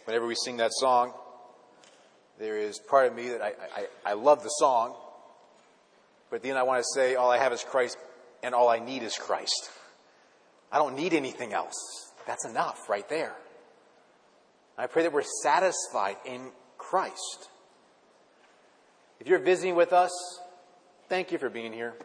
Whenever we sing that song, there is part of me that I love the song, but at the end I want to say all I have is Christ and all I need is Christ. I don't need anything else. That's enough right there. I pray that we're satisfied in Christ. If you're visiting with us, thank you for being here.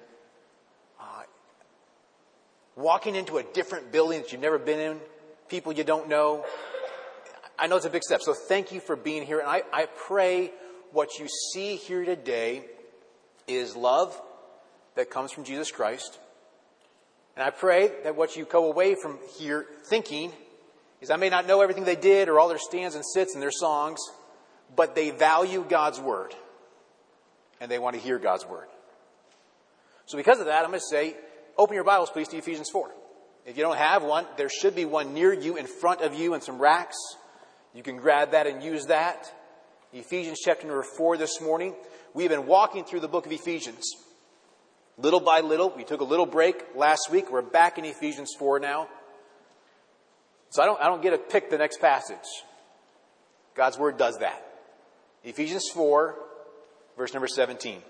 Walking into a different building that you've never been in, people you don't know, I know it's a big step. So thank you for being here. And I pray what you see here today is love that comes from Jesus Christ. And I pray that what you go away from here thinking is I may not know everything they did or all their stands and sits and their songs, but they value God's word. And they want to hear God's word. So because of that, I'm going to say, open your Bibles, please, to Ephesians 4. If you don't have one, there should be one near you, in front of you, in some racks. You can grab that and use that. Ephesians chapter number 4 this morning. We've been walking through the book of Ephesians. Little by little. We took a little break last week. We're back in Ephesians 4 now. So I don't get to pick the next passage. God's word does that. Ephesians 4, verse number 17.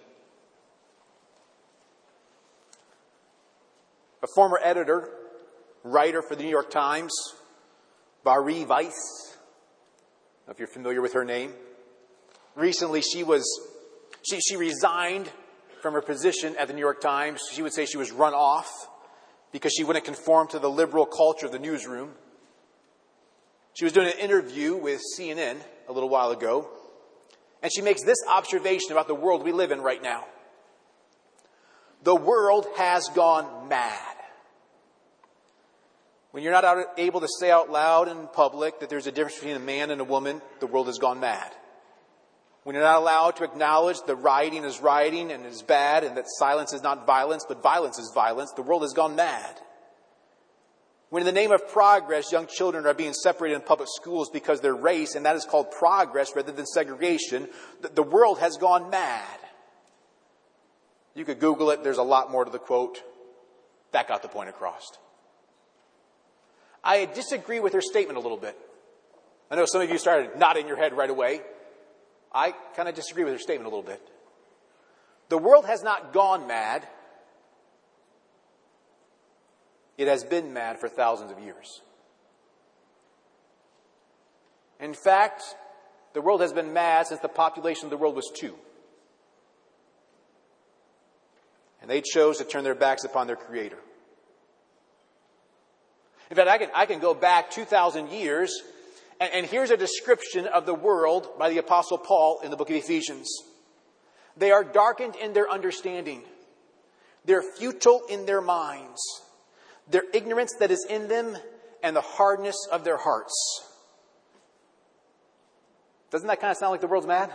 A former editor, writer for the New York Times, Bari Weiss, I don't know if you're familiar with her name. Recently, she resigned from her position at the New York Times. She would say she was run off because she wouldn't conform to the liberal culture of the newsroom. She was doing an interview with CNN a little while ago, and she makes this observation about the world we live in right now. The world has gone mad. When you're not able to say out loud in public that there's a difference between a man and a woman, the world has gone mad. When you're not allowed to acknowledge that rioting is rioting and is bad and that silence is not violence, but violence is violence, the world has gone mad. When in the name of progress, young children are being separated in public schools because of their race, and that is called progress rather than segregation, the world has gone mad. You could Google it. There's a lot more to the quote. That got the point across. I disagree with her statement a little bit. I know some of you started nodding your head right away. I kind of disagree with her statement a little bit. The world has not gone mad. It has been mad for thousands of years. In fact, the world has been mad since the population of the world was 2. And they chose to turn their backs upon their Creator. In fact, I can go back 2,000 years, and here's a description of the world by the Apostle Paul in the book of Ephesians. They are darkened in their understanding. They're futile in their minds. Their ignorance that is in them and the hardness of their hearts. Doesn't that kind of sound like the world's mad?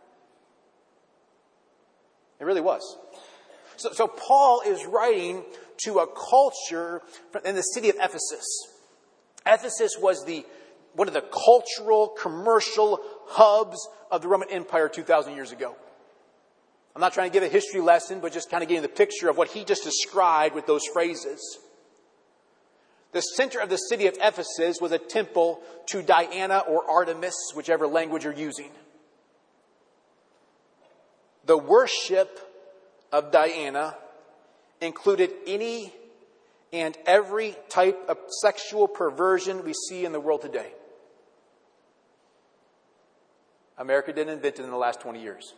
It really was. So Paul is writing to a culture in the city of Ephesus. Ephesus was one of the cultural, commercial hubs of the Roman Empire 2,000 years ago. I'm not trying to give a history lesson, but just kind of getting the picture of what he just described with those phrases. The center of the city of Ephesus was a temple to Diana or Artemis, whichever language you're using. The worship of Diana included any and every type of sexual perversion we see in the world today. America didn't invent it in the last 20 years.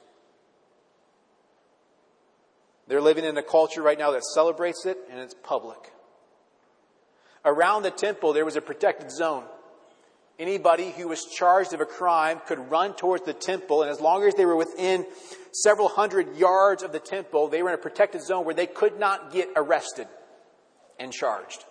They're living in a culture right now that celebrates it, and it's public. Around the temple, there was a protected zone. Anybody who was charged of a crime could run towards the temple, and as long as they were within several hundred yards of the temple, they were in a protected zone where they could not get arrested and charged.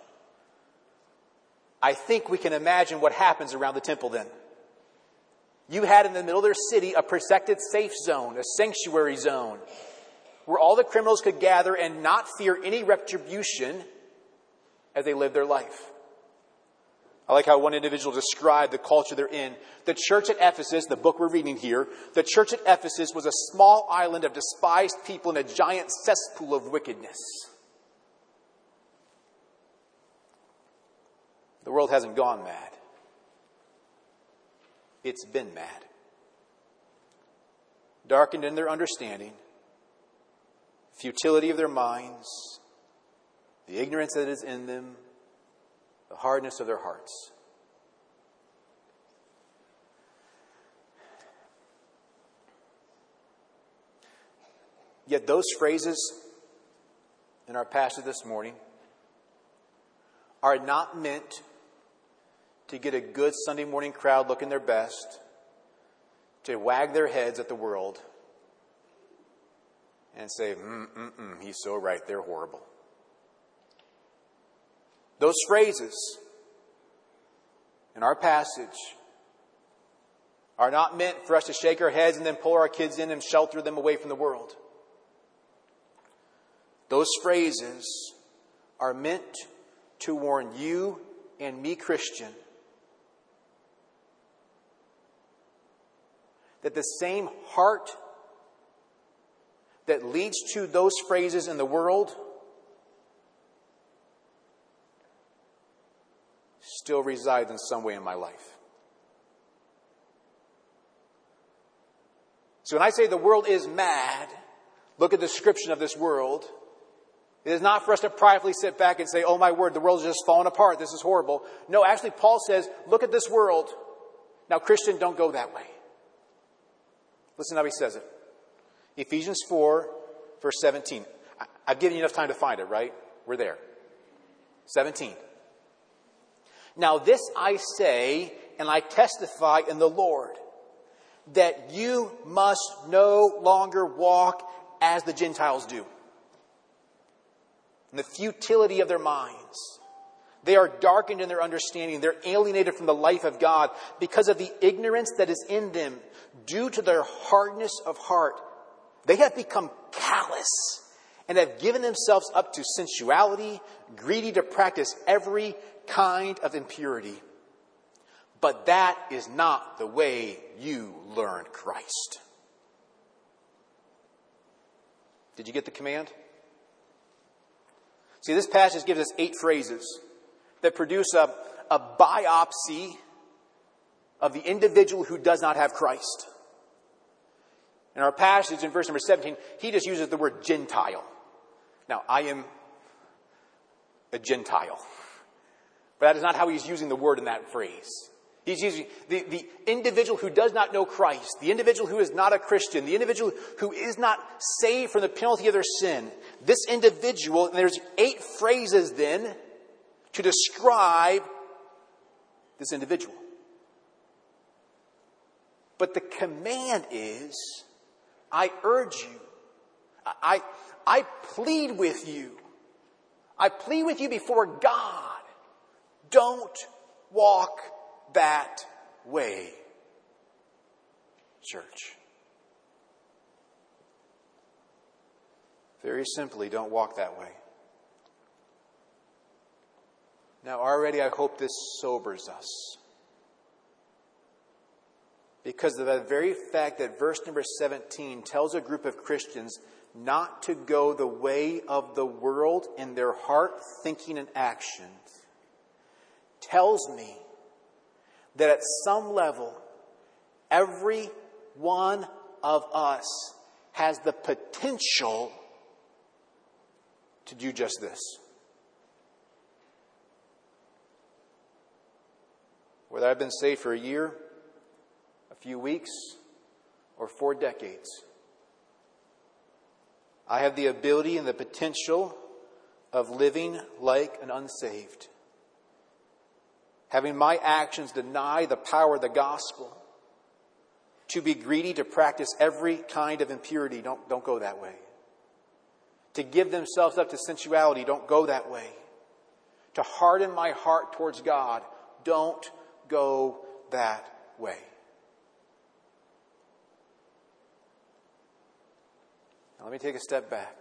I think we can imagine what happens around the temple then. You had in the middle of their city a protected safe zone, a sanctuary zone, where all the criminals could gather and not fear any retribution as they lived their life. I like how one individual described the culture they're in. The church at Ephesus, the book we're reading here, the church at Ephesus was a small island of despised people in a giant cesspool of wickedness. The world hasn't gone mad. It's been mad. Darkened in their understanding, futility of their minds, the ignorance that is in them, the hardness of their hearts. Yet those phrases in our passage this morning are not meant to get a good Sunday morning crowd looking their best, to wag their heads at the world and say, he's so right, they're horrible. Those phrases in our passage are not meant for us to shake our heads and then pull our kids in and shelter them away from the world. Those phrases are meant to warn you and me, Christian, that the same heart that leads to those phrases in the world still resides in some way in my life. So when I say the world is mad, look at the description of this world. It is not for us to pridefully sit back and say, oh my word, the world is just falling apart. This is horrible. No, actually Paul says, look at this world. Now Christian, don't go that way. Listen how he says it. Ephesians 4, verse 17. I've given you enough time to find it, right? We're there. 17. Now this I say, and I testify in the Lord, that you must no longer walk as the Gentiles do, in the futility of their minds. They are darkened in their understanding. They're alienated from the life of God because of the ignorance that is in them due to their hardness of heart. They have become callous and have given themselves up to sensuality, greedy to practice every kind of impurity. But that is not the way you learned Christ. Did you get the command? See, this passage gives us 8 phrases that produce a biopsy of the individual who does not have Christ. In our passage in verse number 17, he just uses the word Gentile. Now, I am a Gentile. But that is not how he's using the word in that phrase. He's using the individual who does not know Christ, the individual who is not a Christian, the individual who is not saved from the penalty of their sin. This individual, and there's 8 phrases then to describe this individual. But the command is, I urge you, I plead with you. I plead with you before God. Don't walk that way, church. Very simply, don't walk that way. Now, already I hope this sobers us. Because of the very fact that verse number 17 tells a group of Christians not to go the way of the world in their heart, thinking, and actions, tells me that at some level, every one of us has the potential to do just this. Whether I've been saved for a year, a few weeks, or 4 decades, I have the ability and the potential of living like an unsaved. Having my actions deny the power of the gospel. To be greedy, to practice every kind of impurity. Don't go that way. To give themselves up to sensuality. Don't go that way. To harden my heart towards God. Don't go that way. Now let me take a step back.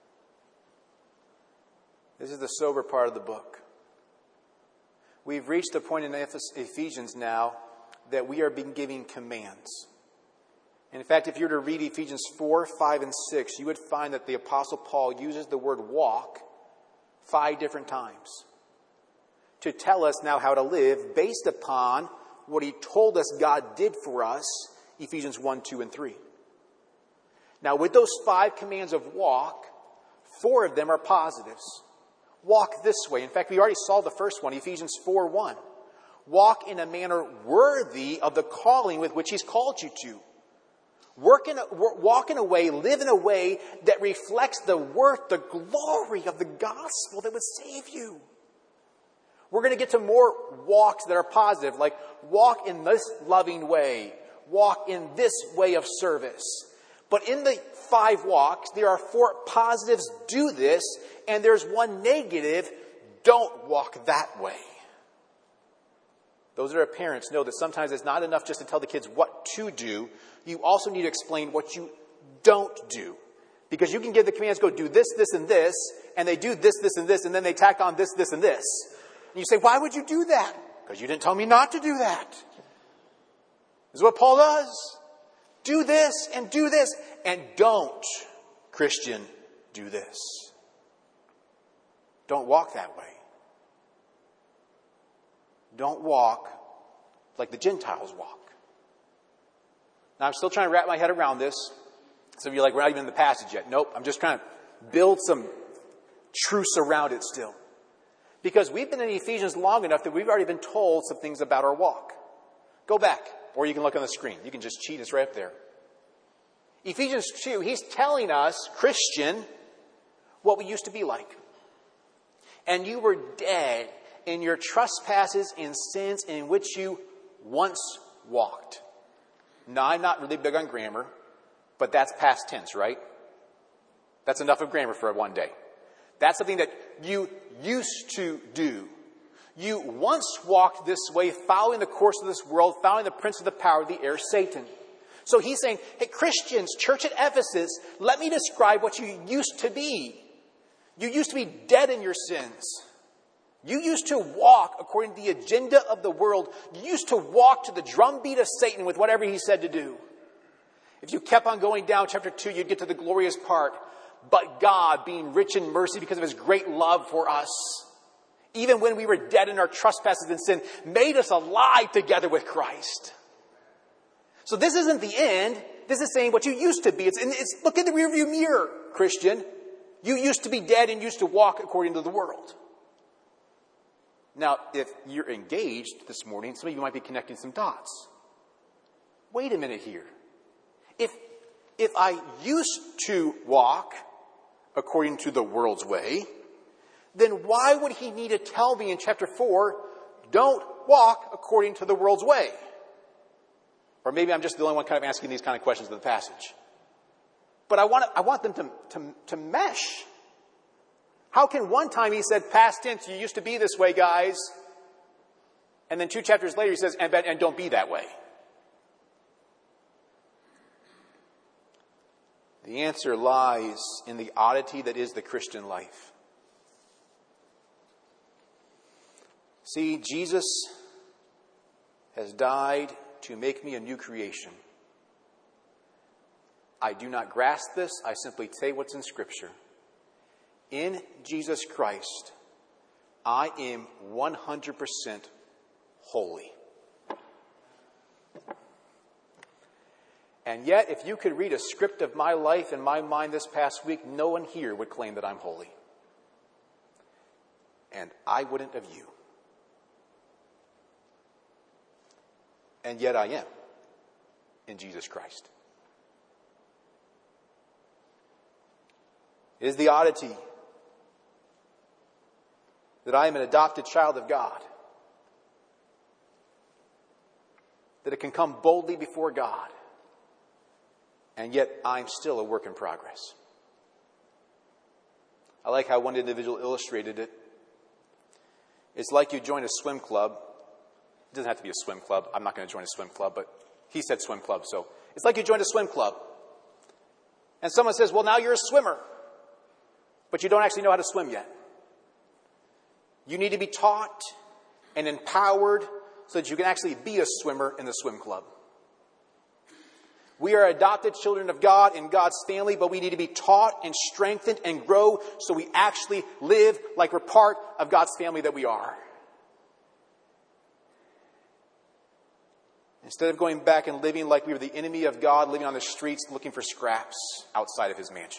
This is the sober part of the book. We've reached the point in Ephesians now that we are being given commands. And in fact, if you were to read Ephesians 4, 5, and 6, you would find that the Apostle Paul uses the word walk 5 different times to tell us now how to live based upon what he told us God did for us, Ephesians 1, 2, and 3. Now, with those 5 commands of walk, 4 of them are positives. Walk this way. In fact, we already saw the first one, Ephesians 4, 1. Walk in a manner worthy of the calling with which he's called you to. Walk in a way, live in a way that reflects the worth, the glory of the gospel that would save you. We're going to get to more walks that are positive, like walk in this loving way, walk in this way of service. But in the 5 walks, there are 4 positives, do this, and there's 1 negative, don't walk that way. Those that are parents know that sometimes it's not enough just to tell the kids what to do. You also need to explain what you don't do. Because you can give the commands, go do this, this, and this, and they do this, this, and this, and then they tack on this, this, and this. And you say, why would you do that? Because you didn't tell me not to do that. This is what Paul does. Do this, and don't, Christian, do this. Don't walk that way. Don't walk like the Gentiles walk. Now, I'm still trying to wrap my head around this. Some of you are like, we're not even in the passage yet. Nope, I'm just trying to build some truths around it still. Because we've been in Ephesians long enough that we've already been told some things about our walk. Go back, or you can look on the screen. You can just cheat, it's right up there. Ephesians 2, he's telling us, Christian, what we used to be like. And you were dead in your trespasses and sins in which you once walked. Now, I'm not really big on grammar, but that's past tense, right? That's enough of grammar for one day. That's something that you used to do. You once walked this way, following the course of this world, following the prince of the power of the air, Satan. So he's saying, hey, Christians, church at Ephesus, let me describe what you used to be. You used to be dead in your sins. You used to walk according to the agenda of the world. You used to walk to the drumbeat of Satan with whatever he said to do. If you kept on going down chapter 2, you'd get to the glorious part. But God, being rich in mercy because of his great love for us, even when we were dead in our trespasses and sin, made us alive together with Christ. So this isn't the end. This is saying what you used to be. It's look in the rearview mirror, Christian. You used to be dead and used to walk according to the world. Now, if you're engaged this morning, some of you might be connecting some dots. Wait a minute here. If I used to walk according to the world's way, then why would he need to tell me in chapter 4, don't walk according to the world's way? Or maybe I'm just the only one kind of asking these kind of questions in the passage. But I want them to mesh. How can one time he said, past tense, you used to be this way, guys. And then 2 chapters later he says, and don't be that way. The answer lies in the oddity that is the Christian life. See, Jesus has died to make me a new creation. I do not grasp this. I simply say what's in Scripture. In Jesus Christ, I am 100% holy. And yet, if you could read a script of my life in my mind this past week, no one here would claim that I'm holy. And I wouldn't of you. And yet I am in Jesus Christ. It is the oddity that I am an adopted child of God. That it can come boldly before God. And yet I'm still a work in progress. I like how one individual illustrated it. It's like you join a swim club. It doesn't have to be a swim club. I'm not going to join a swim club, but he said swim club. So it's like you joined a swim club. And someone says, well, now you're a swimmer. But you don't actually know how to swim yet. You need to be taught and empowered so that you can actually be a swimmer in the swim club. We are adopted children of God in God's family, but we need to be taught and strengthened and grow so we actually live like we're part of God's family that we are. Instead of going back and living like we were the enemy of God, living on the streets looking for scraps outside of his mansion.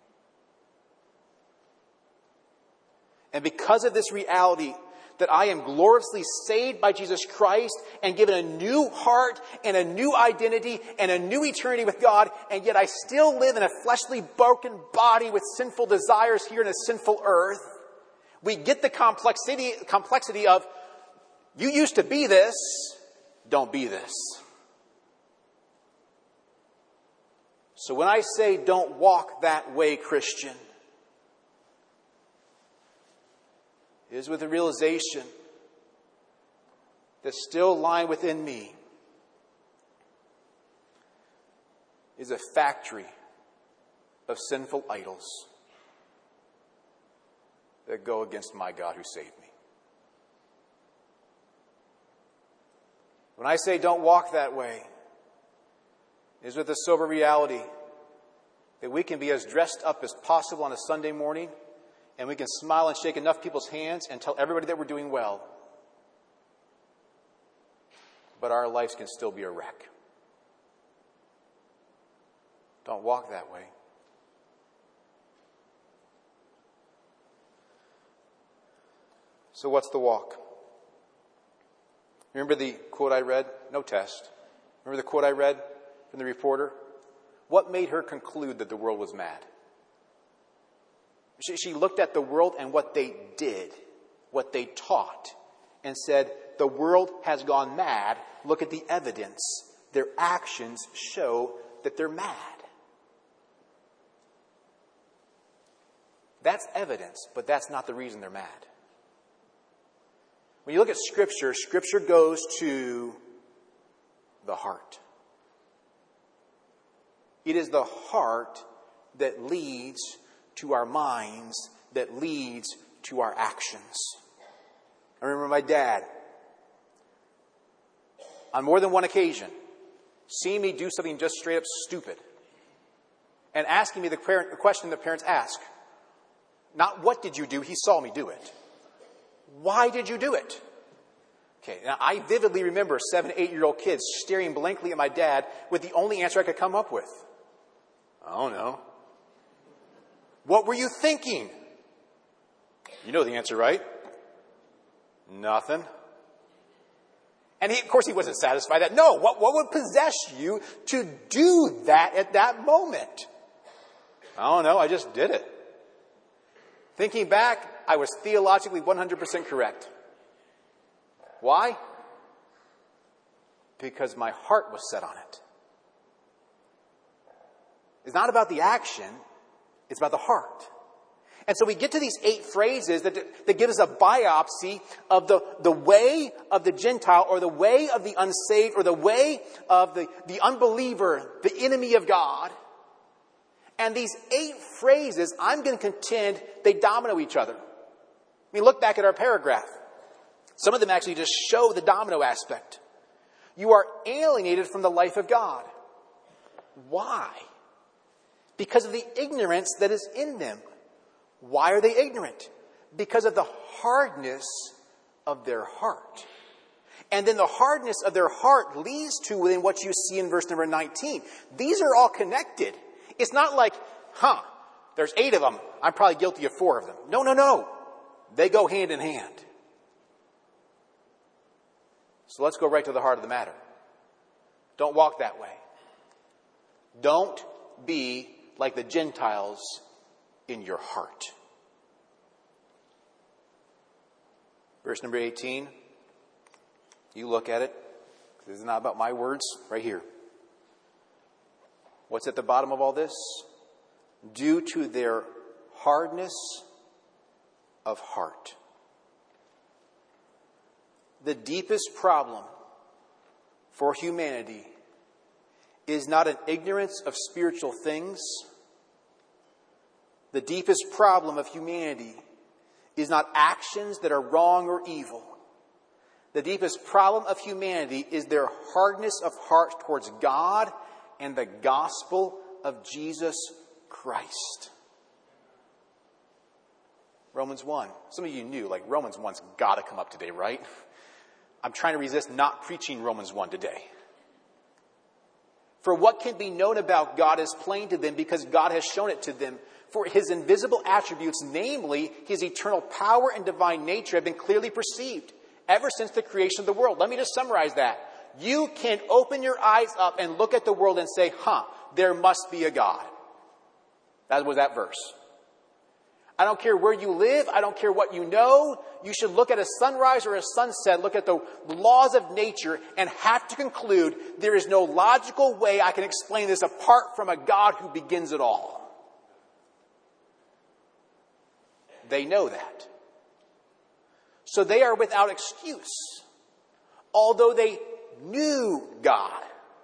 And because of this reality that I am gloriously saved by Jesus Christ and given a new heart and a new identity and a new eternity with God, and yet I still live in a fleshly, broken body with sinful desires here in a sinful earth, we get the complexity of, you used to be this, don't be this. So when I say don't walk that way, Christian, it is with the realization that still lying within me is a factory of sinful idols that go against my God who saved me. When I say don't walk that way, it is with the sober reality that we can be as dressed up as possible on a Sunday morning, and we can smile and shake enough people's hands and tell everybody that we're doing well. But our lives can still be a wreck. Don't walk that way. So what's the walk? Remember the quote I read? No test. Remember the quote I read from the reporter? What made her conclude that the world was mad? She looked at the world and what they did, what they taught, and said, the world has gone mad. Look at the evidence. Their actions show that they're mad. That's evidence, but that's not the reason they're mad. When you look at Scripture, Scripture goes to the heart. It is the heart that leads to our minds, that leads to our actions. I remember my dad, on more than one occasion, seeing me do something just straight up stupid and asking me the question that parents ask. Not what did you do, he saw me do it. Why did you do it? Okay, now I vividly remember 7, 8-year-old kids staring blankly at my dad with the only answer I could come up with. I don't know. What were you thinking? You know the answer, right? Nothing. And of course he wasn't satisfied that. No, what would possess you to do that at that moment? I don't know, I just did it. Thinking back, I was theologically 100% correct. Why? Because my heart was set on it. It's not about the action, it's about the heart. And so we get to these 8 phrases that give us a biopsy of the way of the Gentile, or the way of the unsaved, or the way of the unbeliever, the enemy of God. And these 8 phrases, I'm going to contend, they domino each other. I mean, look back at our paragraph. Some of them actually just show the domino aspect. You are alienated from the life of God. Why? Because of the ignorance that is in them. Why are they ignorant? Because of the hardness of their heart. And then the hardness of their heart leads to within what you see in verse number 19. These are all connected. It's not like, there's 8 of them. I'm probably guilty of 4 of them. No. They go hand in hand. So let's go right to the heart of the matter. Don't walk that way. Don't be like the Gentiles in your heart. Verse number 18. You look at it. This is not about my words. Right here. What's at the bottom of all this? Due to their hardness of heart. The deepest problem for humanity is not an ignorance of spiritual things. The deepest problem of humanity is not actions that are wrong or evil. The deepest problem of humanity is their hardness of heart towards God and the gospel of Jesus Christ. Romans 1. Some of you knew, Romans 1's got to come up today, right? I'm trying to resist not preaching Romans 1 today. For what can be known about God is plain to them because God has shown it to them. For his invisible attributes, namely his eternal power and divine nature, have been clearly perceived ever since the creation of the world. Let me just summarize that. You can open your eyes up and look at the world and say, there must be a God. That was that verse. I don't care where you live. I don't care what you know. You should look at a sunrise or a sunset, look at the laws of nature, and have to conclude there is no logical way I can explain this apart from a God who begins it all. They know that. So they are without excuse, although they knew God.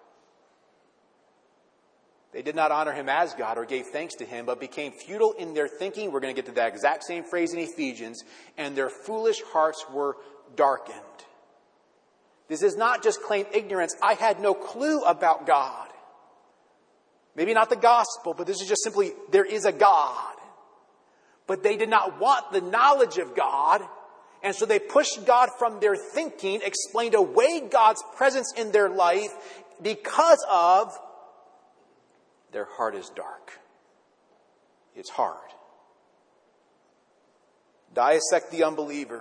They did not honor him as God or gave thanks to him, but became futile in their thinking. We're going to get to that exact same phrase in Ephesians. And their foolish hearts were darkened. This is not just claim ignorance. I had no clue about God. Maybe not the gospel, but this is just simply, there is a God. But they did not want the knowledge of God. And so they pushed God from their thinking, explained away God's presence in their life because of their heart is dark. It's hard. Dissect the unbeliever.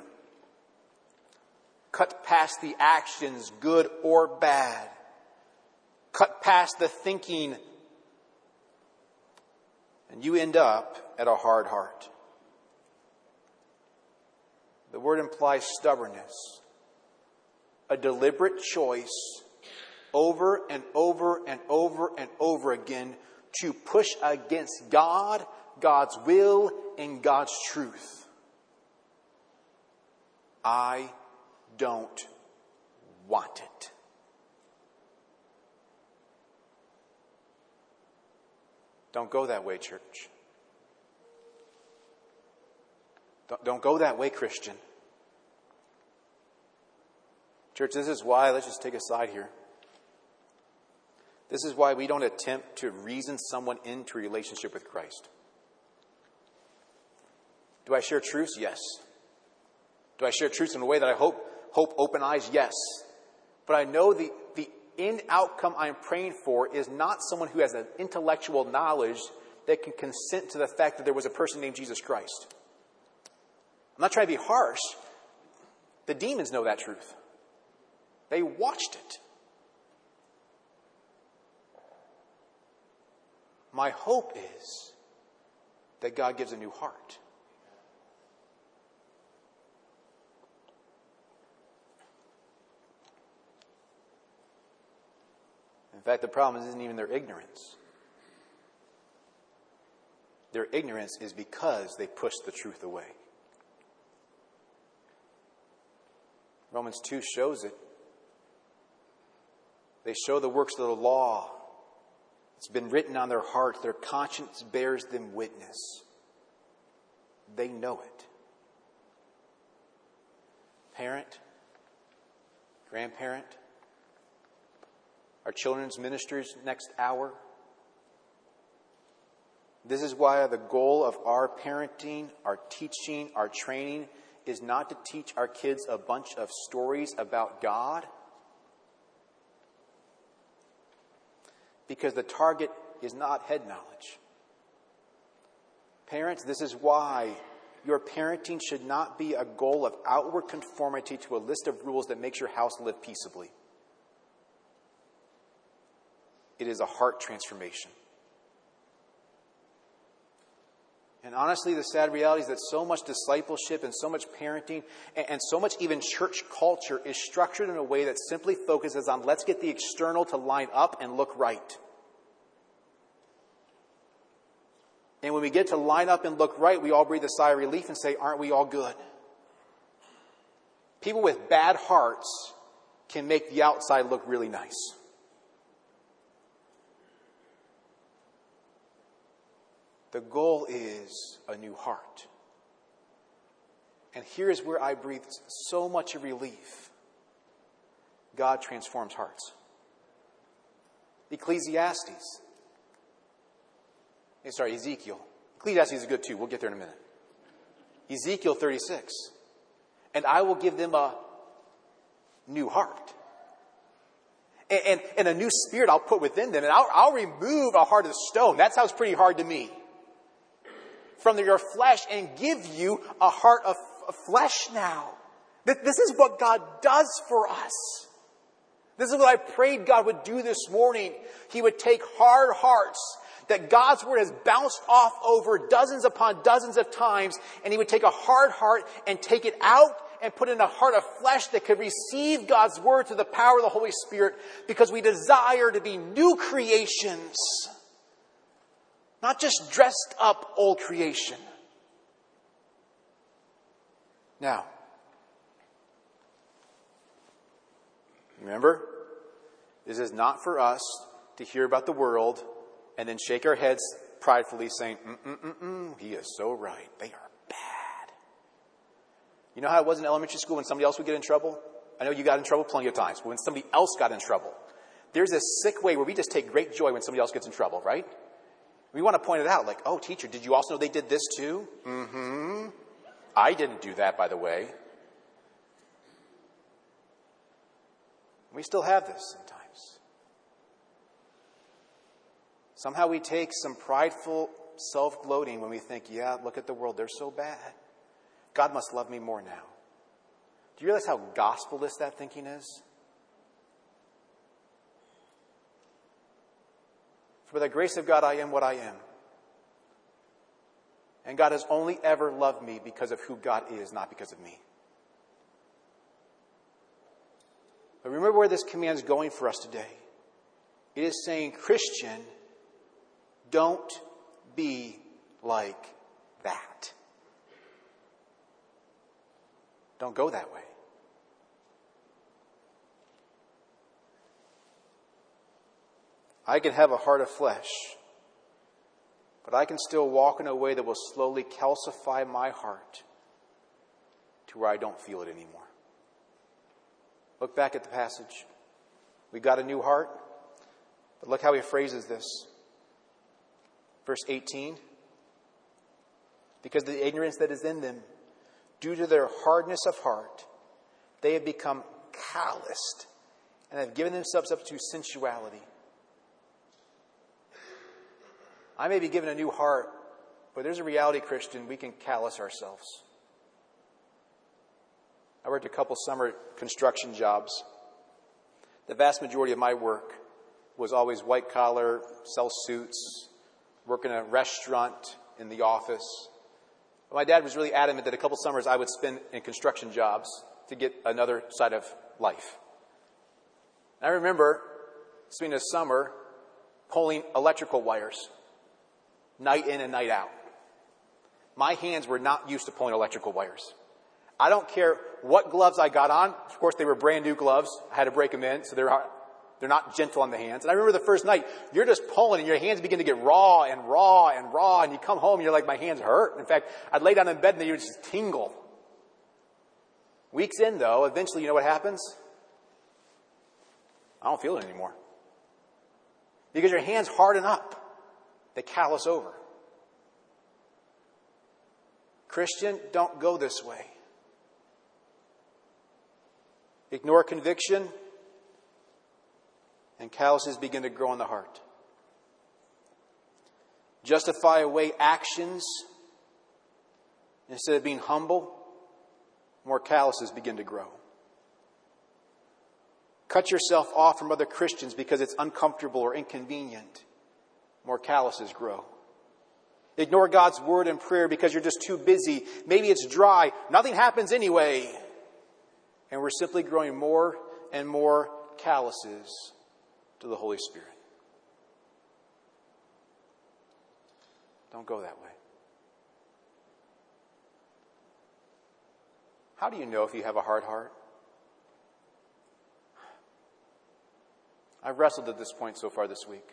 Cut past the actions, good or bad. Cut past the thinking. And you end up at a hard heart. The word implies stubbornness. A deliberate choice over and over and over and over again to push against God, God's will, and God's truth. I don't want it. Don't go that way, church. Don't go that way, Christian. Church, this is why, let's just take a side here. This is why we don't attempt to reason someone into a relationship with Christ. Do I share truths? Yes. Do I share truths in a way that I hope open eyes? Yes. But I know the end outcome I'm praying for is not someone who has an intellectual knowledge that can consent to the fact that there was a person named Jesus Christ. I'm not trying to be harsh. The demons know that truth. They watched it. My hope is that God gives a new heart. In fact, the problem isn't even their ignorance. Their ignorance is because they pushed the truth away. Romans 2 shows it. They show the works of the law. It's been written on their hearts. Their conscience bears them witness. They know it. Parent, grandparent, our children's ministers next hour. This is why the goal of our parenting, our teaching, our training is not to teach our kids a bunch of stories about God. Because the target is not head knowledge. Parents, this is why your parenting should not be a goal of outward conformity to a list of rules that makes your house live peaceably. It is a heart transformation. And honestly, the sad reality is that so much discipleship and so much parenting and so much even church culture is structured in a way that simply focuses on let's get the external to line up and look right. And when we get to line up and look right, we all breathe a sigh of relief and say, aren't we all good? People with bad hearts can make the outside look really nice. The goal is a new heart. And here is where I breathe so much of relief. God transforms hearts. Ezekiel. Ecclesiastes is good too. We'll get there in a minute. Ezekiel 36. And I will give them a new heart. And a new spirit I'll put within them. And I'll remove a heart of stone. That sounds pretty hard to me. From your flesh and give you a heart of flesh now. This is what God does for us. This is what I prayed God would do this morning. He would take hard hearts that God's word has bounced off over dozens upon dozens of times, and he would take a hard heart and take it out and put in a heart of flesh that could receive God's word through the power of the Holy Spirit, because we desire to be new creations, not just dressed up old creation. Now, remember, this is not for us to hear about the world and then shake our heads pridefully saying, he is so right. They are bad. You know how it was in elementary school when somebody else would get in trouble? I know you got in trouble plenty of times, but when somebody else got in trouble, there's this sick way where we just take great joy when somebody else gets in trouble, right? We want to point it out like, oh, teacher, did you also know they did this too? I didn't do that, by the way. We still have this sometimes. Somehow we take some prideful self-gloating when we think, yeah, look at the world, they're so bad. God must love me more now. Do you realize how gospelless that thinking is? For by the grace of God, I am what I am. And God has only ever loved me because of who God is, not because of me. But remember where this command is going for us today. It is saying, Christian, don't be like that. Don't go that way. I can have a heart of flesh, but I can still walk in a way that will slowly calcify my heart to where I don't feel it anymore. Look back at the passage. We got a new heart, but look how he phrases this. Verse 18. Because of the ignorance that is in them, due to their hardness of heart, they have become calloused and have given themselves up to sensuality. I may be given a new heart, but there's a reality, Christian, we can callous ourselves. I worked a couple summer construction jobs. The vast majority of my work was always white collar, sell suits, work in a restaurant, in the office. But my dad was really adamant that a couple summers I would spend in construction jobs to get another side of life. And I remember spending a summer pulling electrical wires, night in and night out. My hands were not used to pulling electrical wires. I don't care what gloves I got on. Of course, they were brand new gloves. I had to break them in, so they're not gentle on the hands. And I remember the first night, you're just pulling and your hands begin to get raw and raw and raw. And you come home and you're like, my hands hurt. In fact, I'd lay down in bed and they would just tingle. Weeks in, though, eventually, you know what happens? I don't feel it anymore. Because your hands harden up. They callous over. Christian, don't go this way. Ignore conviction, and calluses begin to grow in the heart. Justify away actions. Instead of being humble, more calluses begin to grow. Cut yourself off from other Christians because it's uncomfortable or inconvenient. More calluses grow. Ignore God's word and prayer because you're just too busy. Maybe it's dry. Nothing happens anyway. And we're simply growing more and more calluses to the Holy Spirit. Don't go that way. How do you know if you have a hard heart? I've wrestled at this point so far this week.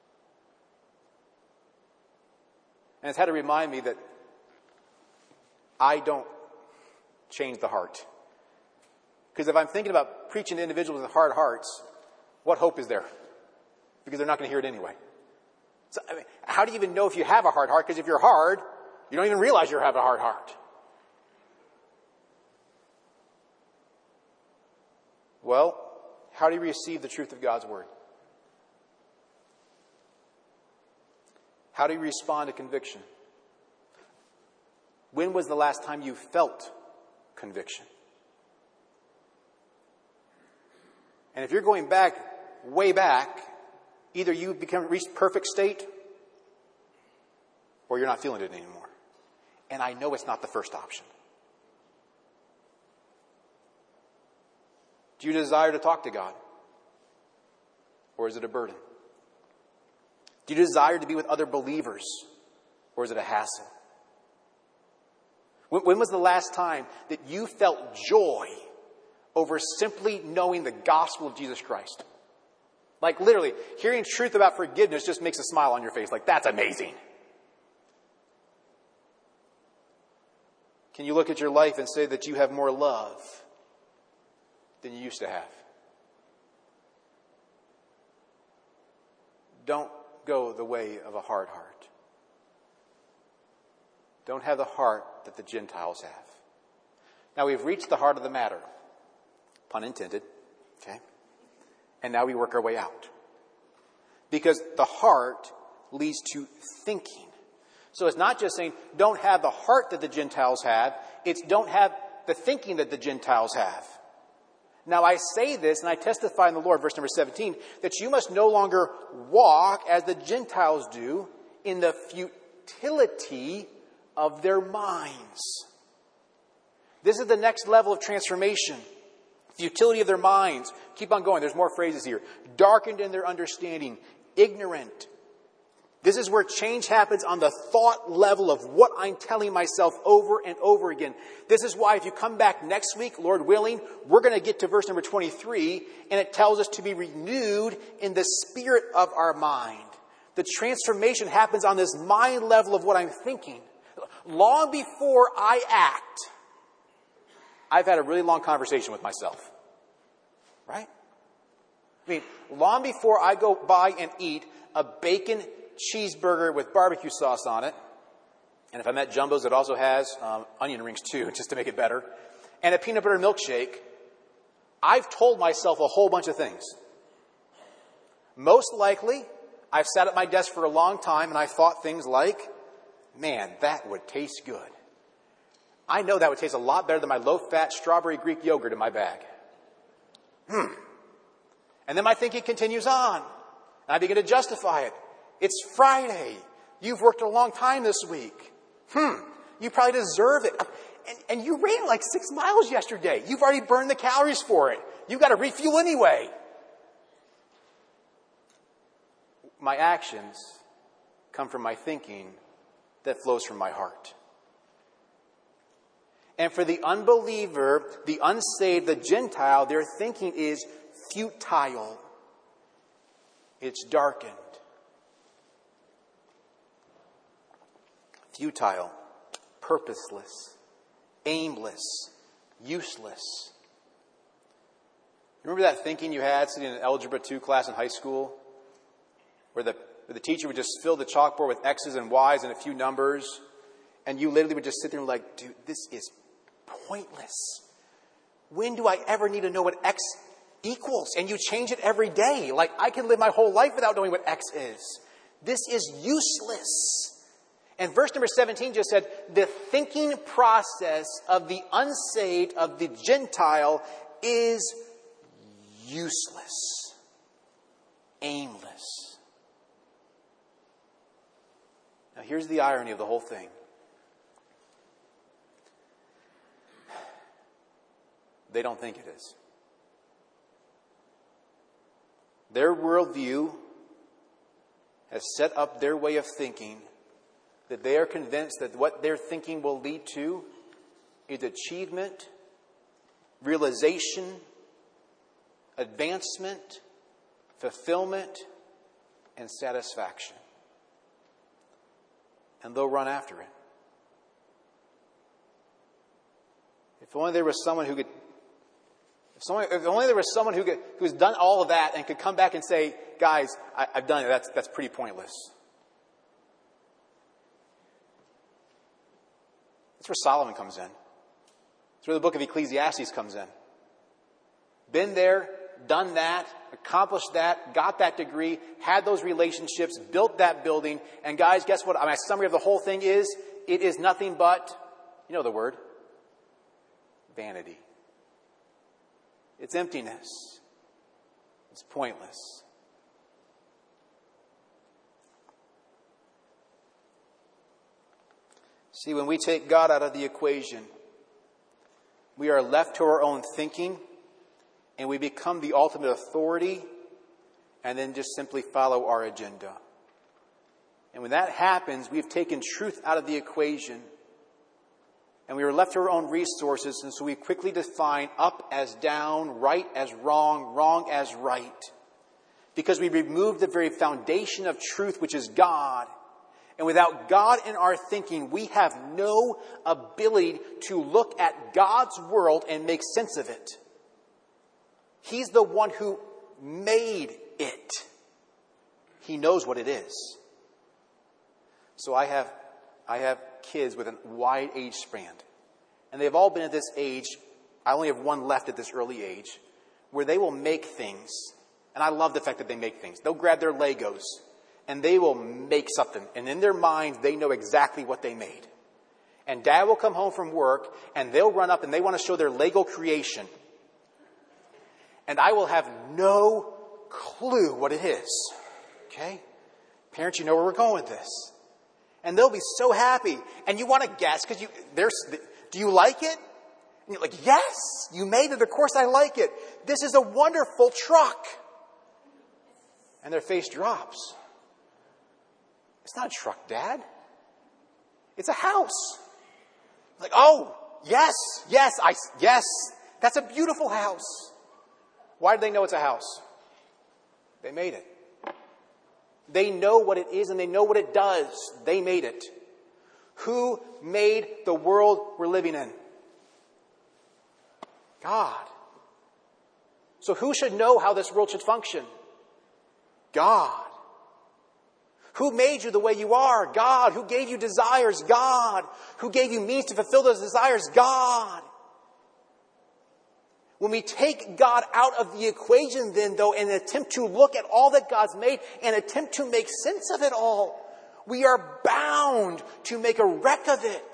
And it's had to remind me that I don't change the heart. Because if I'm thinking about preaching to individuals with hard hearts, what hope is there? Because they're not going to hear it anyway. So, how do you even know if you have a hard heart? Because if you're hard, you don't even realize you have a hard heart. Well, How do you receive the truth of God's word? How do you respond to conviction? When was the last time you felt conviction? And if you're going back, way back, either you reached perfect state or you're not feeling it anymore. And I know it's not the first option. Do you desire to talk to God? Or is it a burden? Do you desire to be with other believers? Or is it a hassle? When was the last time that you felt joy over simply knowing the gospel of Jesus Christ? Like literally, hearing truth about forgiveness just makes a smile on your face. Like, that's amazing. Can you look at your life and say that you have more love than you used to have? Don't go the way of a hard heart. Don't have the heart that the Gentiles have. Now we've reached the heart of the matter. Pun intended. Okay? And now we work our way out. Because the heart leads to thinking. So it's not just saying, don't have the heart that the Gentiles have. It's don't have the thinking that the Gentiles have. Now I say this, and I testify in the Lord, verse number 17, that you must no longer walk as the Gentiles do in the futility of their minds. This is the next level of transformation. Futility of their minds. Keep on going. There's more phrases here. Darkened in their understanding. Ignorant. This is where change happens on the thought level of what I'm telling myself over and over again. This is why if you come back next week, Lord willing, we're going to get to verse number 23, and it tells us to be renewed in the spirit of our mind. The transformation happens on this mind level of what I'm thinking. Long before I act, I've had a really long conversation with myself. Right? I mean, long before I go by and eat a bacon cheeseburger with barbecue sauce on it, and if I'm at Jumbo's, it also has onion rings too, just to make it better, and a peanut butter milkshake, I've told myself a whole bunch of things. Most likely, I've sat at my desk for a long time and I thought things like, man, that would taste good. I know that would taste a lot better than my low-fat strawberry Greek yogurt in my bag. And then my thinking continues on. And I begin to justify it. It's Friday. You've worked a long time this week. You probably deserve it. And you ran like 6 miles yesterday. You've already burned the calories for it. You've got to refuel anyway. My actions come from my thinking that flows from my heart. And for the unbeliever, the unsaved, the Gentile, their thinking is futile. It's darkened. Futile, purposeless, aimless, useless. Remember that thinking you had sitting in an Algebra 2 class in high school? Where the teacher would just fill the chalkboard with X's and Y's and a few numbers. And you literally would just sit there and like, dude, this is pointless. When do I ever need to know what X equals? And you change it every day. Like, I can live my whole life without knowing what X is. This is useless. And verse number 17 just said, the thinking process of the unsaved, of the Gentile, is useless. Aimless. Now, here's the irony of the whole thing. They don't think it is. Their worldview has set up their way of thinking that they are convinced that what their thinking will lead to is achievement, realization, advancement, fulfillment, and satisfaction. And they'll run after it. If only there was someone who could If only there was someone who's done all of that and could come back and say, guys, I've done it. That's pretty pointless. That's where Solomon comes in. That's where the book of Ecclesiastes comes in. Been there, done that, accomplished that, got that degree, had those relationships, built that building. And guys, guess what? My summary of the whole thing is, it is nothing but, you know the word, vanity. It's emptiness. It's pointless. See, when we take God out of the equation, we are left to our own thinking, and we become the ultimate authority, and then just simply follow our agenda. And when that happens, we've taken truth out of the equation, and we are left to our own resources, and so we quickly define up as down, right as wrong, wrong as right. Because we remove the very foundation of truth, which is God. And without God in our thinking, we have no ability to look at God's world and make sense of it. He's the one who made it. He knows what it is. So I have kids with a wide age span. And they've all been at this age, I only have one left at this early age, where they will make things. And I love the fact that they make things. They'll grab their Legos and they will make something. And in their minds, they know exactly what they made. And Dad will come home from work and they'll run up and they want to show their Lego creation. And I will have no clue what it is. Okay? Parents, you know where we're going with this. And they'll be so happy. And you want to guess because do you like it? And you're like, yes, you made it. Of course I like it. This is a wonderful truck. And their face drops. It's not a truck, Dad. It's a house. Like, oh, yes. That's a beautiful house. Why do they know it's a house? They made it. They know what it is and they know what it does. They made it. Who made the world we're living in? God. So who should know how this world should function? God. Who made you the way you are? God. Who gave you desires? God. Who gave you means to fulfill those desires? God. When we take God out of the equation then, though, and attempt to look at all that God's made and attempt to make sense of it all, we are bound to make a wreck of it.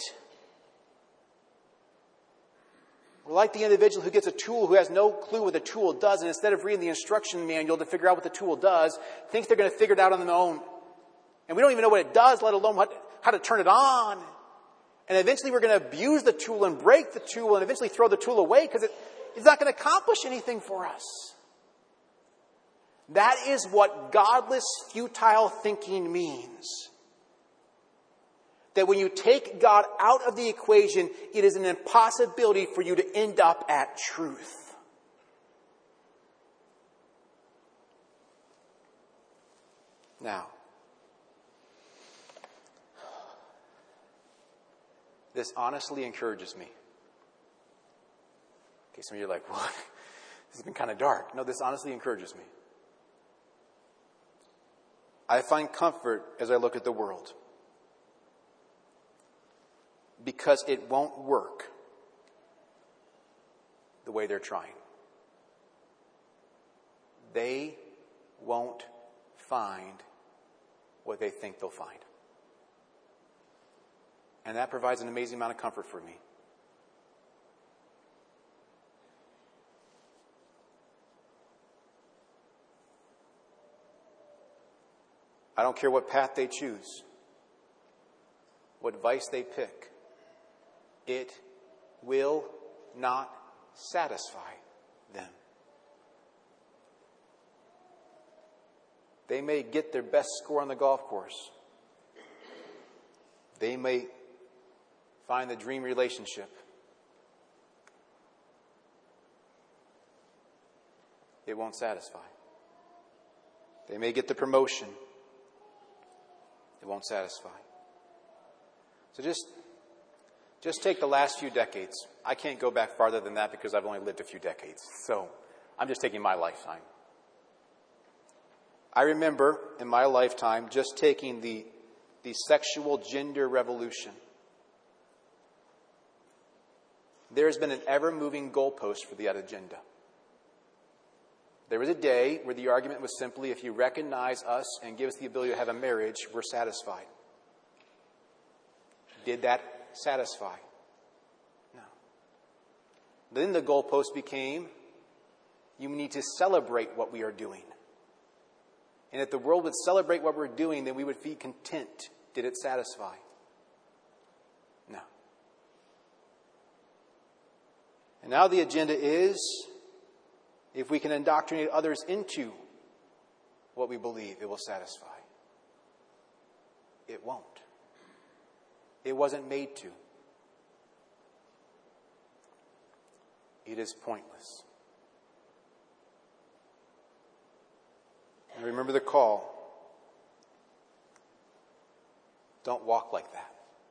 We're like the individual who gets a tool who has no clue what the tool does, and instead of reading the instruction manual to figure out what the tool does, thinks they're going to figure it out on their own. And we don't even know what it does, let alone how to turn it on. And eventually we're going to abuse the tool and break the tool and eventually throw the tool away because it's not going to accomplish anything for us. That is what godless, futile thinking means. That when you take God out of the equation, it is an impossibility for you to end up at truth. Now, this honestly encourages me. Okay, some of you are like, what? This has been kind of dark. No, this honestly encourages me. I find comfort as I look at the world. Because it won't work the way they're trying. They won't find what they think they'll find. And that provides an amazing amount of comfort for me. I don't care what path they choose, what vice they pick. It will not satisfy them. They may get their best score on the golf course. They may find the dream relationship. It won't satisfy. They may get the promotion. It won't satisfy. So just take the last few decades. I can't go back farther than that because I've only lived a few decades. So I'm just taking my lifetime. I remember in my lifetime just taking the sexual gender revolution. There has been an ever-moving goalpost for that agenda. There was a day where the argument was simply, if you recognize us and give us the ability to have a marriage, we're satisfied. Did that satisfy? No. Then the goalpost became, you need to celebrate what we are doing. And if the world would celebrate what we're doing, then we would be content. Did it satisfy? No. And now the agenda is, if we can indoctrinate others into what we believe, it will satisfy. It won't. It wasn't made to. It is pointless. And remember the call. Don't walk like that.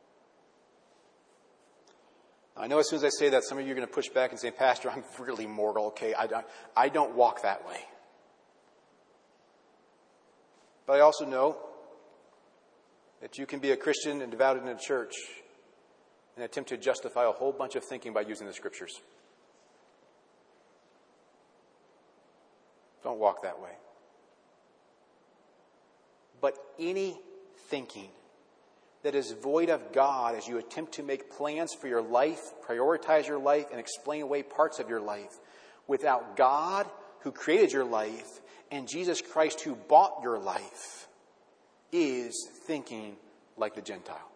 I know as soon as I say that, some of you are going to push back and say, Pastor, I'm really moral, okay? I don't walk that way. But I also know that you can be a Christian and devoted in a church and attempt to justify a whole bunch of thinking by using the Scriptures. Don't walk that way. But any thinking that is void of God as you attempt to make plans for your life, prioritize your life, and explain away parts of your life without God who created your life and Jesus Christ who bought your life is thinking like the Gentile.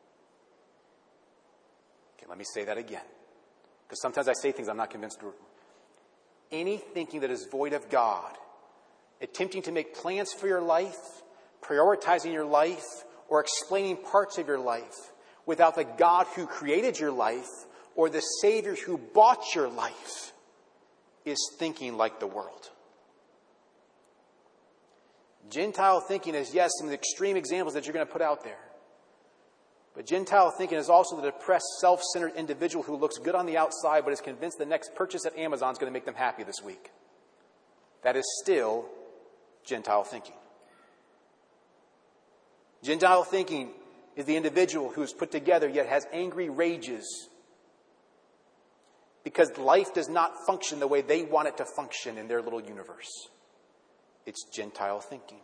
Okay, let me say that again. Because sometimes I say things I'm not convinced of. Any thinking that is void of God, attempting to make plans for your life, prioritizing your life, or explaining parts of your life without the God who created your life or the Savior who bought your life is thinking like the world. Gentile thinking is, yes, some of the extreme examples that you're going to put out there. But Gentile thinking is also the depressed, self-centered individual who looks good on the outside but is convinced the next purchase at Amazon is going to make them happy this week. That is still Gentile thinking. Gentile thinking is the individual who is put together yet has angry rages because life does not function the way they want it to function in their little universe. It's Gentile thinking.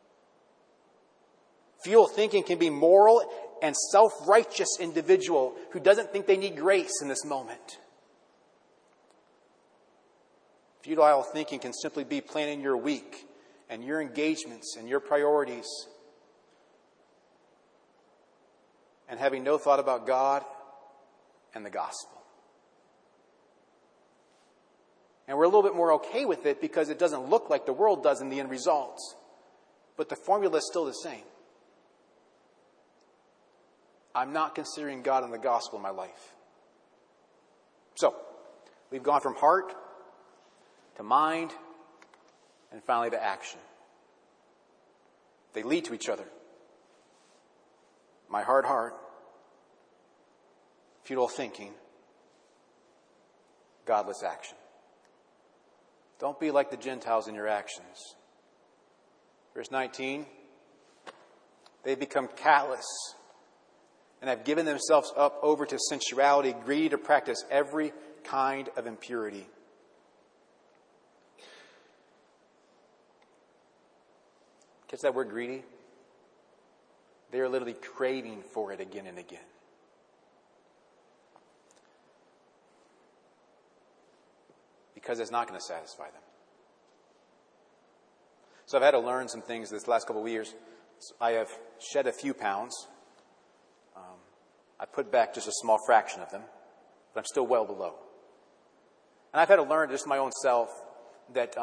Futile thinking can be moral and self-righteous individual who doesn't think they need grace in this moment. Futile thinking can simply be planning your week and your engagements and your priorities and having no thought about God and the gospel. And we're a little bit more okay with it because it doesn't look like the world does in the end results. But the formula is still the same. I'm not considering God and the gospel in my life. So, we've gone from heart to mind and finally to action. They lead to each other. My heart, futile thinking, godless action. Don't be like the Gentiles in your actions. Verse 19, they become callous and have given themselves up over to sensuality, greedy to practice every kind of impurity. Catch that word greedy? They are literally craving for it again and again. Because it's not going to satisfy them. So I've had to learn some things this last couple of years. I have shed a few pounds. I put back just a small fraction of them, but I'm still well below. And I've had to learn just my own self that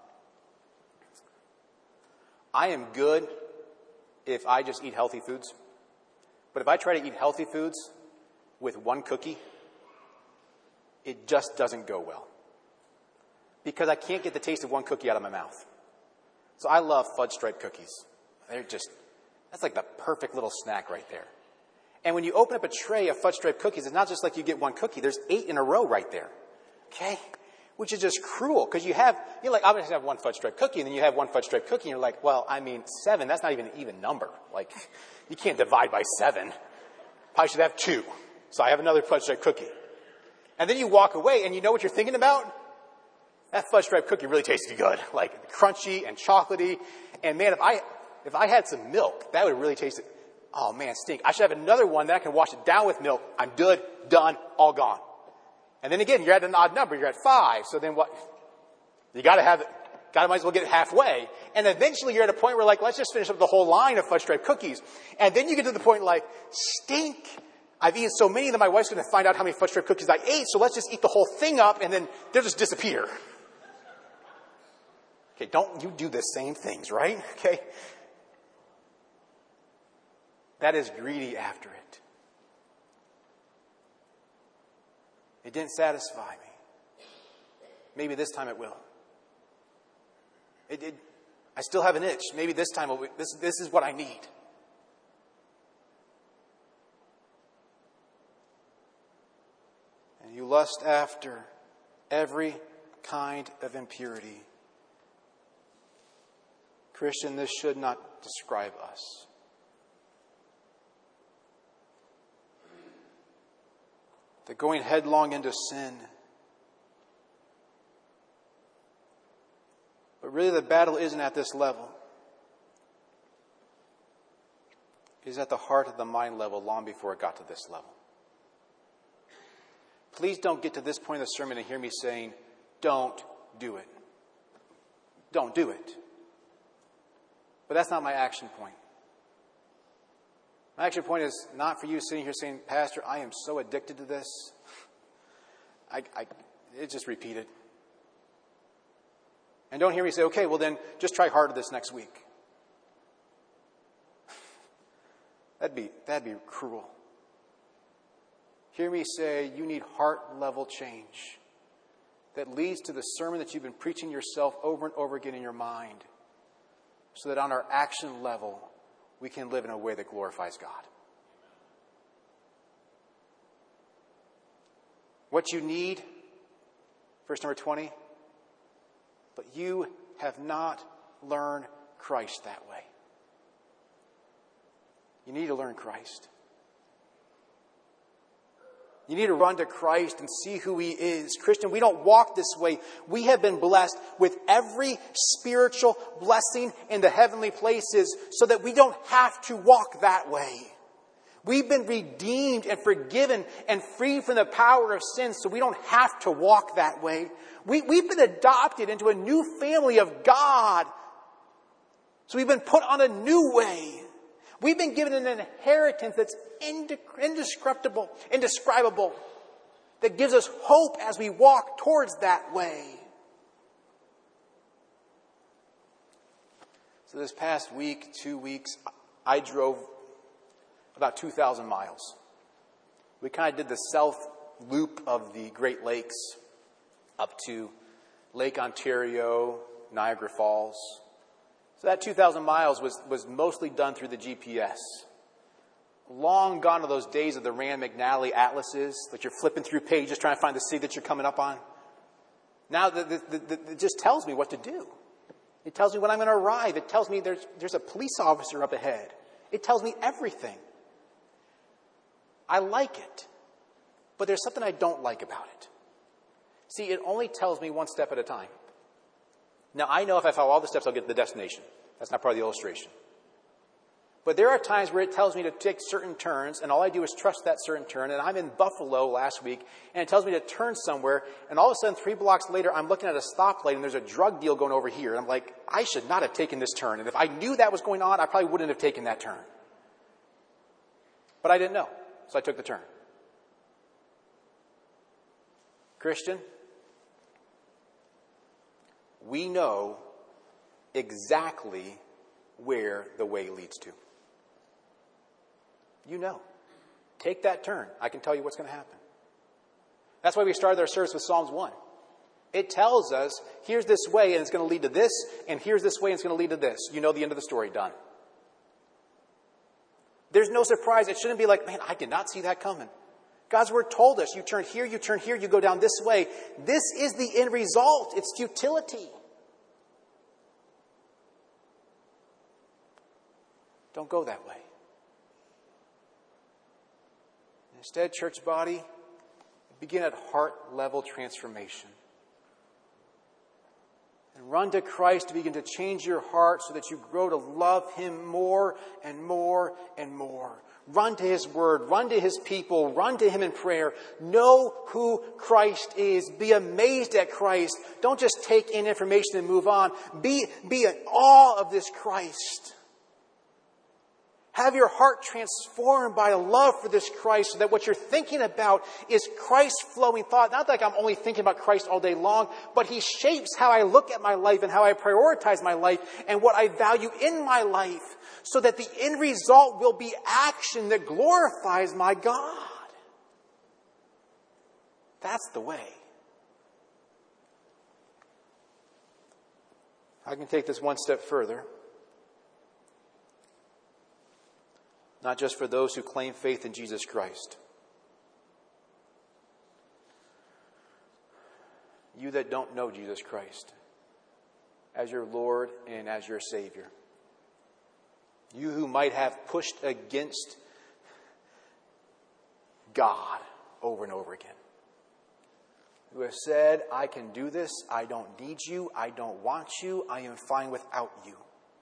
I am good if I just eat healthy foods. But if I try to eat healthy foods with one cookie, it just doesn't go well. Because I can't get the taste of one cookie out of my mouth. So I love fudge stripe cookies. That's like the perfect little snack right there. And when you open up a tray of fudge stripe cookies, it's not just like you get one cookie. There's 8 in a row right there. Okay? Which is just cruel. Because you're like, I'm going to have one fudge stripe cookie, and then you have one fudge stripe cookie, and you're like, well, 7, that's not even an even number. Like, you can't divide by 7. Probably should have 2. So I have another fudge stripe cookie. And then you walk away, and you know what you're thinking about? that fudge stripe cookie really tasted good. Like crunchy and chocolatey. And man, if I had some milk, that would really taste it. Oh man, stink. I should have another one that I can wash it down with milk. I'm good, done, all gone. And then again, you're at an odd number. You're at 5. So then what? You gotta have it. Might as well get it halfway. And eventually you're at a point where like, let's just finish up the whole line of fudge stripe cookies. And then you get to the point like, stink. I've eaten so many that my wife's going to find out how many fudge stripe cookies I ate. So let's just eat the whole thing up and then they'll just disappear. Okay, don't you do the same things, right? Okay. That is greedy after it. It didn't satisfy me. Maybe this time it will. I still have an itch. Maybe this time this is what I need. And you lust after every kind of impurity. Christian, this should not describe us. That going headlong into sin. But really the battle isn't at this level. It is at the heart of the mind level long before it got to this level. Please don't get to this point of the sermon and hear me saying, don't do it. Don't do it. But that's not my action point. My action point is not for you sitting here saying, Pastor, I am so addicted to this. It's just repeated. And don't hear me say, okay, well then just try harder this next week. That'd be cruel. Hear me say you need heart level change that leads to the sermon that you've been preaching yourself over and over again in your mind, so that on our action level we can live in a way that glorifies God. What you need, verse number 20, but you have not learned Christ that way. You need to learn Christ. You need to run to Christ and see who He is. Christian, we don't walk this way. We have been blessed with every spiritual blessing in the heavenly places so that we don't have to walk that way. We've been redeemed and forgiven and freed from the power of sin so we don't have to walk that way. We've been adopted into a new family of God. So we've been put on a new way. We've been given an inheritance that's indescribable, that gives us hope as we walk towards that way. So this past week, 2 weeks, I drove about 2,000 miles. We kind of did the south loop of the Great Lakes up to Lake Ontario, Niagara Falls. So that 2,000 miles was mostly done through the GPS. Long gone are those days of the Rand McNally atlases that you're flipping through pages trying to find the city that you're coming up on. Now it just tells me what to do. It tells me when I'm going to arrive. It tells me there's a police officer up ahead. It tells me everything. I like it. But there's something I don't like about it. See, it only tells me one step at a time. Now, I know if I follow all the steps, I'll get to the destination. That's not part of the illustration. But there are times where it tells me to take certain turns, and all I do is trust that certain turn. And I'm in Buffalo last week, and it tells me to turn somewhere, and all of a sudden, 3 blocks later, I'm looking at a stoplight, and there's a drug deal going over here. And I'm like, I should not have taken this turn. And if I knew that was going on, I probably wouldn't have taken that turn. But I didn't know, so I took the turn. Christian, we know exactly where the way leads to. You know. Take that turn. I can tell you what's going to happen. That's why we started our service with Psalms 1. It tells us, here's this way and it's going to lead to this, and here's this way and it's going to lead to this. You know the end of the story. Done. There's no surprise. It shouldn't be like, man, I did not see that coming. God's Word told us, you turn here, you go down this way. This is the end result. It's futility. Don't go that way. Instead, church body, begin at heart level transformation. And run to Christ to begin to change your heart so that you grow to love Him more and more and more. Run to His Word. Run to His people. Run to Him in prayer. Know who Christ is. Be amazed at Christ. Don't just take in information and move on. Be in awe of this Christ. Have your heart transformed by a love for this Christ so that what you're thinking about is Christ-flowing thought. Not like I'm only thinking about Christ all day long, but He shapes how I look at my life and how I prioritize my life and what I value in my life so that the end result will be action that glorifies my God. That's the way. I can take this one step further. Not just for those who claim faith in Jesus Christ. You that don't know Jesus Christ as your Lord and as your Savior. You who might have pushed against God over and over again. Who have said, I can do this, I don't need you, I don't want you, I am fine without you.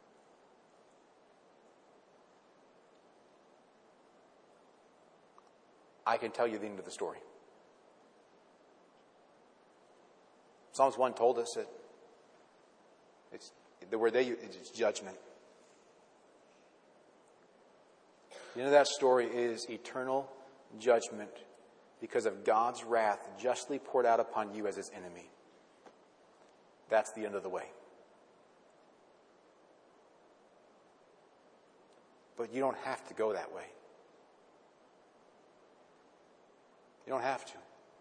I can tell you the end of the story. Psalms 1 told us that the word they use is judgment. The end of that story is eternal judgment because of God's wrath justly poured out upon you as His enemy. That's the end of the way. But you don't have to go that way. You don't have to.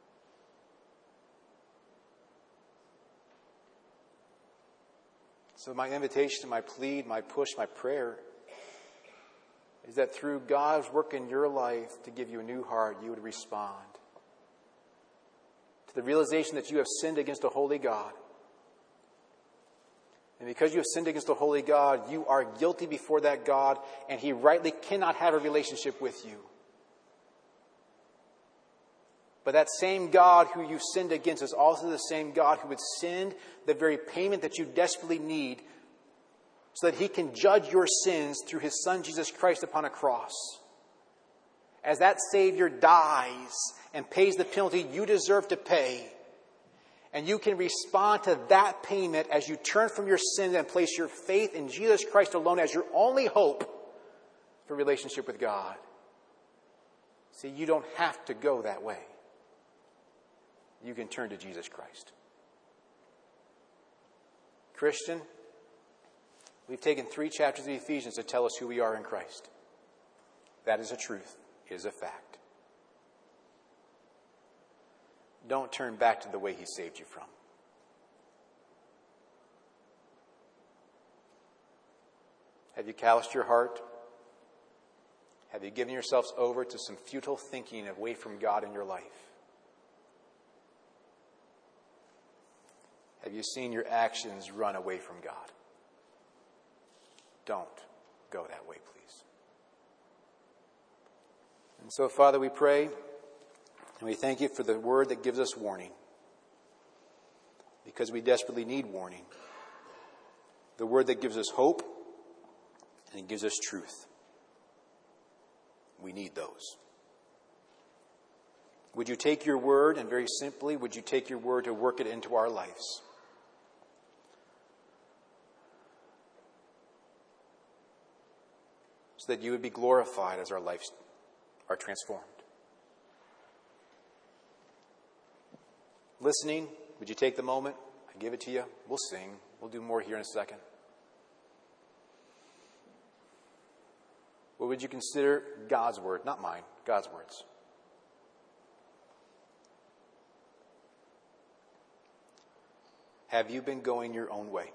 So my invitation, my plea, my push, my prayer is that through God's work in your life to give you a new heart, you would respond to the realization that you have sinned against a holy God. And because you have sinned against a holy God, you are guilty before that God, and He rightly cannot have a relationship with you. But that same God who you sinned against is also the same God who would send the very payment that you desperately need so that He can judge your sins through His Son Jesus Christ upon a cross. As that Savior dies and pays the penalty you deserve to pay, and you can respond to that payment as you turn from your sins and place your faith in Jesus Christ alone as your only hope for relationship with God. See, you don't have to go that way. You can turn to Jesus Christ. Christian, we've taken 3 chapters of Ephesians to tell us who we are in Christ. That is a truth. It is a fact. Don't turn back to the way He saved you from. Have you calloused your heart? Have you given yourselves over to some futile thinking away from God in your life? Have you seen your actions run away from God? Don't go that way, please. And so, Father, we pray and we thank You for the word that gives us warning, because we desperately need warning. The word that gives us hope and it gives us truth. We need those. Would You take Your word, and very simply, would You take Your word to work it into our lives? So that You would be glorified as our lives are transformed. Listening, would you take the moment? I give it to you. We'll sing. We'll do more here in a second. What would you consider God's word? Not mine, God's words. Have you been going your own way?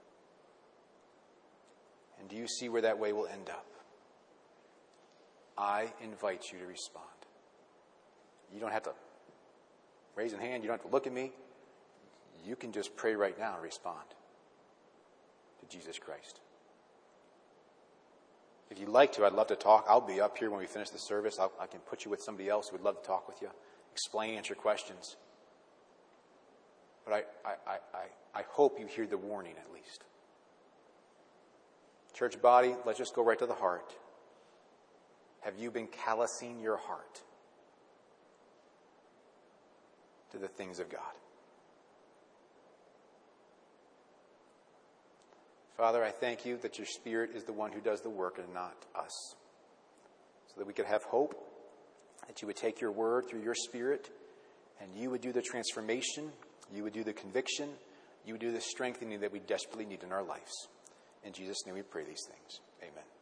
And do you see where that way will end up? I invite you to respond. You don't have to raise a hand. You don't have to look at me. You can just pray right now and respond to Jesus Christ. If you'd like to, I'd love to talk. I'll be up here when we finish the service. I can put you with somebody else who would love to talk with you, explain, answer questions. But I hope you hear the warning at least. Church body, let's just go right to the heart. Have you been callousing your heart to the things of God? Father, I thank you that your Spirit is the one who does the work and not us. So that we could have hope, that you would take your word through your Spirit, and you would do the transformation, you would do the conviction, you would do the strengthening that we desperately need in our lives. In Jesus' name we pray these things. Amen.